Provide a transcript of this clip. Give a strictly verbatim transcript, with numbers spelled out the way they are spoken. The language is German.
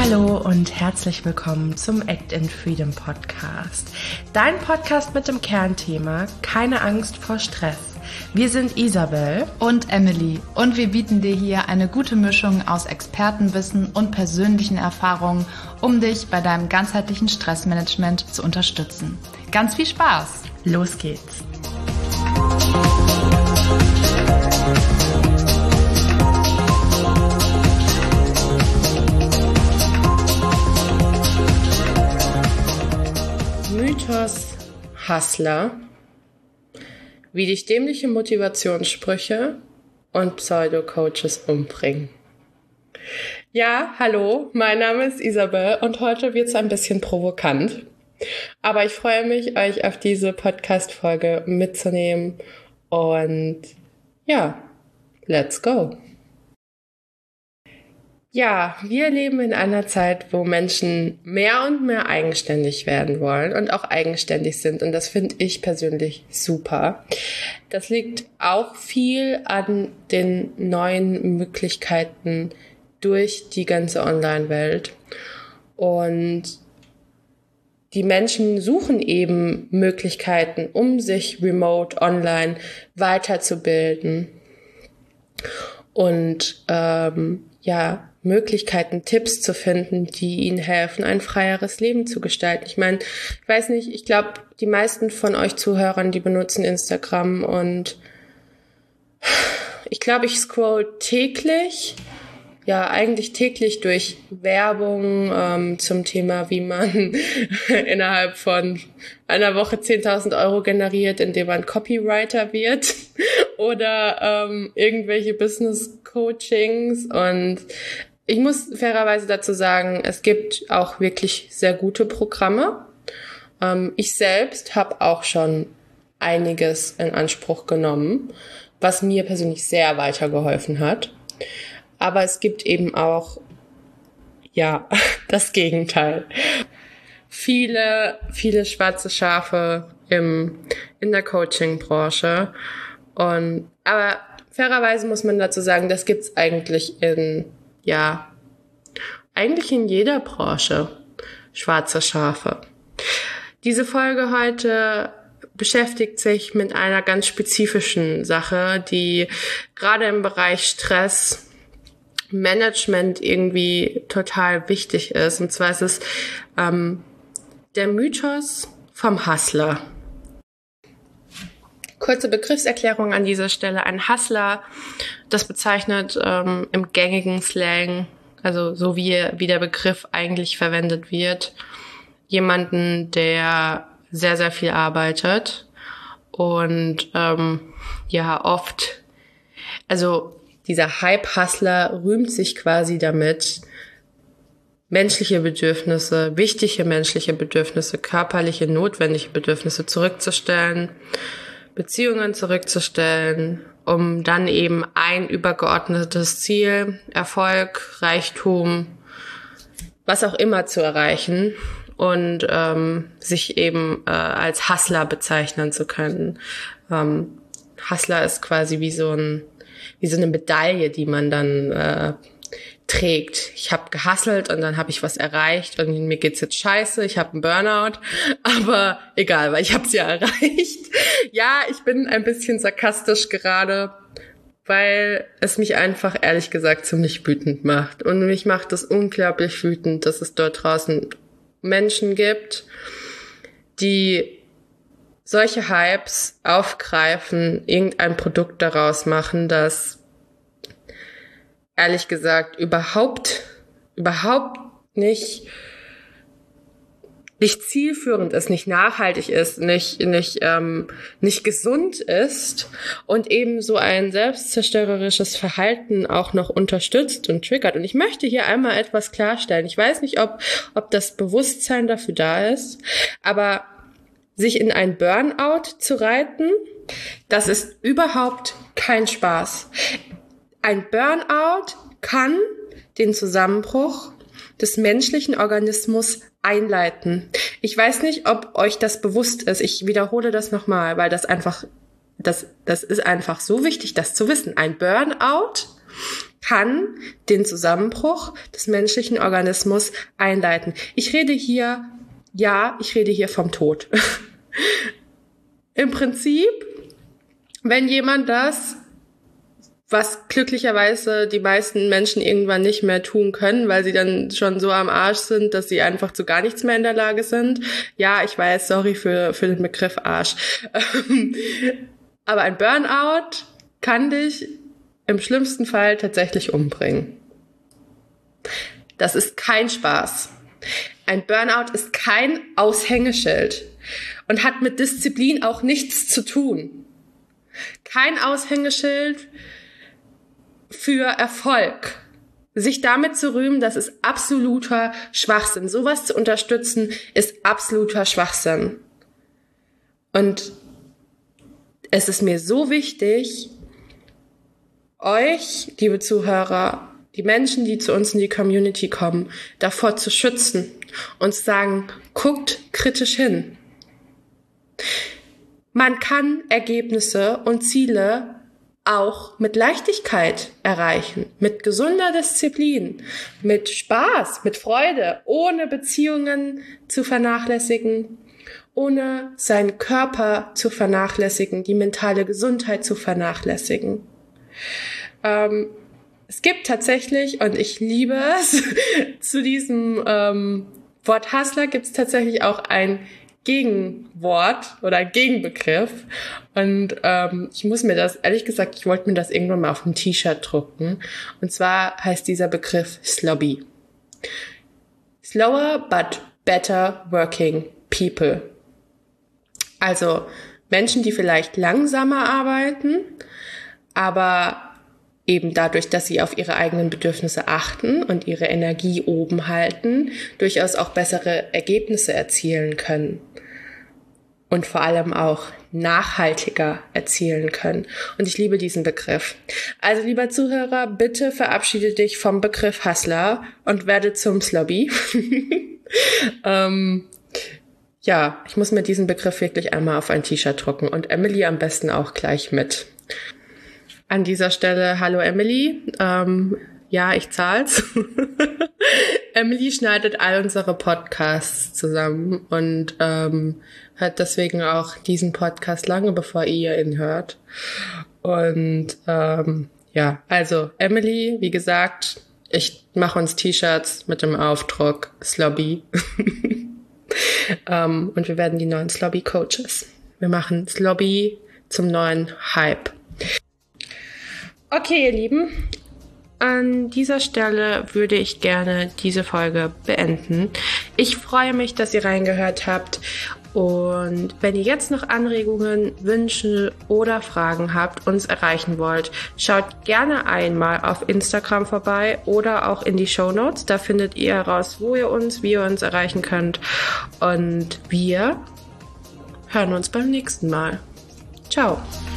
Hallo und herzlich willkommen zum Act in Freedom Podcast. Dein Podcast mit dem Kernthema Keine Angst vor Stress. Wir sind Isabel und Emily und wir bieten dir hier eine gute Mischung aus Expertenwissen und persönlichen Erfahrungen, um dich bei deinem ganzheitlichen Stressmanagement zu unterstützen. Ganz viel Spaß! Los geht's! Mythos Hustler, wie dich dämliche Motivationssprüche und Pseudo-Coaches umbringen. Ja, hallo, mein Name ist Isabel und heute wird's ein bisschen provokant. Aber ich freue mich, euch auf diese Podcast-Folge mitzunehmen und ja, let's go. Ja, wir leben in einer Zeit, wo Menschen mehr und mehr eigenständig werden wollen und auch eigenständig sind. Und das finde ich persönlich super. Das liegt auch viel an den neuen Möglichkeiten durch die ganze Online-Welt. Und die Menschen suchen eben Möglichkeiten, um sich remote, online weiterzubilden. Und ähm, ja, Möglichkeiten, Tipps zu finden, die ihnen helfen, ein freieres Leben zu gestalten. Ich meine, ich weiß nicht, ich glaube, die meisten von euch Zuhörern, die benutzen Instagram und ich glaube, ich scroll täglich, ja eigentlich täglich durch Werbung ähm, zum Thema, wie man innerhalb von einer Woche zehntausend Euro generiert, indem man Copywriter wird oder ähm, irgendwelche Business-Coachings. Und ich muss fairerweise dazu sagen, es gibt auch wirklich sehr gute Programme. Ähm, ich selbst habe auch schon einiges in Anspruch genommen, was mir persönlich sehr weitergeholfen hat. Aber es gibt eben auch, ja, das Gegenteil. Viele, viele schwarze Schafe im, in der Coaching-Branche. Und, aber fairerweise muss man dazu sagen, das gibt's eigentlich in, ja, eigentlich in jeder Branche. Schwarze Schafe. Diese Folge heute beschäftigt sich mit einer ganz spezifischen Sache, die gerade im Bereich Stress Management irgendwie total wichtig ist. Und zwar ist es ähm, der Mythos vom Hustler. Kurze Begriffserklärung an dieser Stelle. Ein Hustler, das bezeichnet ähm, im gängigen Slang, also so wie, wie der Begriff eigentlich verwendet wird, jemanden, der sehr, sehr viel arbeitet und ähm, ja oft, also dieser Hype-Hustler rühmt sich quasi damit, menschliche Bedürfnisse, wichtige menschliche Bedürfnisse, körperliche, notwendige Bedürfnisse zurückzustellen, Beziehungen zurückzustellen, um dann eben ein übergeordnetes Ziel, Erfolg, Reichtum, was auch immer zu erreichen und ähm, sich eben äh, als Hustler bezeichnen zu können. Ähm, Hustler ist quasi wie so ein wie so eine Medaille, die man dann äh, trägt. Ich habe gehustelt und dann habe ich was erreicht und mir geht's jetzt scheiße, ich habe einen Burnout, aber egal, weil ich habe es ja erreicht. Ja, ich bin ein bisschen sarkastisch gerade, weil es mich einfach ehrlich gesagt ziemlich wütend macht. Und mich macht es unglaublich wütend, dass es dort draußen Menschen gibt, die solche Hypes aufgreifen, irgendein Produkt daraus machen, das ehrlich gesagt überhaupt, überhaupt nicht, nicht zielführend ist, nicht nachhaltig ist, nicht, nicht, ähm, nicht gesund ist und eben so ein selbstzerstörerisches Verhalten auch noch unterstützt und triggert. Und ich möchte hier einmal etwas klarstellen. Ich weiß nicht, ob, ob das Bewusstsein dafür da ist, aber sich in ein Burnout zu reiten, das ist überhaupt kein Spaß. Ein Burnout kann den Zusammenbruch des menschlichen Organismus einleiten. Ich weiß nicht, ob euch das bewusst ist. Ich wiederhole das nochmal, weil das einfach, das, das ist einfach so wichtig, das zu wissen. Ein Burnout kann den Zusammenbruch des menschlichen Organismus einleiten. Ich rede hier, ja, ich rede hier vom Tod. Im Prinzip, wenn jemand das, was glücklicherweise die meisten Menschen irgendwann nicht mehr tun können, weil sie dann schon so am Arsch sind, dass sie einfach zu gar nichts mehr in der Lage sind. Ja, ich weiß, sorry für, für den Begriff Arsch. Aber ein Burnout kann dich im schlimmsten Fall tatsächlich umbringen. Das ist kein Spaß. Ein Burnout ist kein Aushängeschild und hat mit Disziplin auch nichts zu tun. Kein Aushängeschild für Erfolg. Sich damit zu rühmen, das ist absoluter Schwachsinn. Sowas zu unterstützen, ist absoluter Schwachsinn. Und es ist mir so wichtig, euch, liebe Zuhörer, die Menschen, die zu uns in die Community kommen, davor zu schützen und zu sagen, guckt kritisch hin. Man kann Ergebnisse und Ziele auch mit Leichtigkeit erreichen, mit gesunder Disziplin, mit Spaß, mit Freude, ohne Beziehungen zu vernachlässigen, ohne seinen Körper zu vernachlässigen, die mentale Gesundheit zu vernachlässigen. Ähm, es gibt tatsächlich, und ich liebe es, zu diesem ähm, Wort Hustler gibt es tatsächlich auch ein Gegenwort oder Gegenbegriff. Und ähm, ich muss mir das, ehrlich gesagt, ich wollte mir das irgendwann mal auf ein T-Shirt drucken. Und zwar heißt dieser Begriff Slobby. Slower but better working people. Also Menschen, die vielleicht langsamer arbeiten, aber eben dadurch, dass sie auf ihre eigenen Bedürfnisse achten und ihre Energie oben halten, durchaus auch bessere Ergebnisse erzielen können. Und vor allem auch nachhaltiger erzielen können. Und ich liebe diesen Begriff. Also, lieber Zuhörer, bitte verabschiede dich vom Begriff Hustler und werde zum Slobby. ähm, ja, ich muss mir diesen Begriff wirklich einmal auf ein T-Shirt drucken und Emily am besten auch gleich mit. An dieser Stelle, hallo Emily. Ähm, ja, ich zahl's. Emily schneidet all unsere Podcasts zusammen und ähm, hört deswegen auch diesen Podcast lange, bevor ihr ihn hört. Und ähm, ja, also Emily, wie gesagt, ich mache uns T-Shirts mit dem Aufdruck Slobby. ähm, und wir werden die neuen Slobby-Coaches. Wir machen Slobby zum neuen Hype. Okay, ihr Lieben, an dieser Stelle würde ich gerne diese Folge beenden. Ich freue mich, dass ihr reingehört habt und wenn ihr jetzt noch Anregungen, Wünsche oder Fragen habt, uns erreichen wollt, schaut gerne einmal auf Instagram vorbei oder auch in die Shownotes. Da findet ihr heraus, wo ihr uns, wie ihr uns erreichen könnt und wir hören uns beim nächsten Mal. Ciao!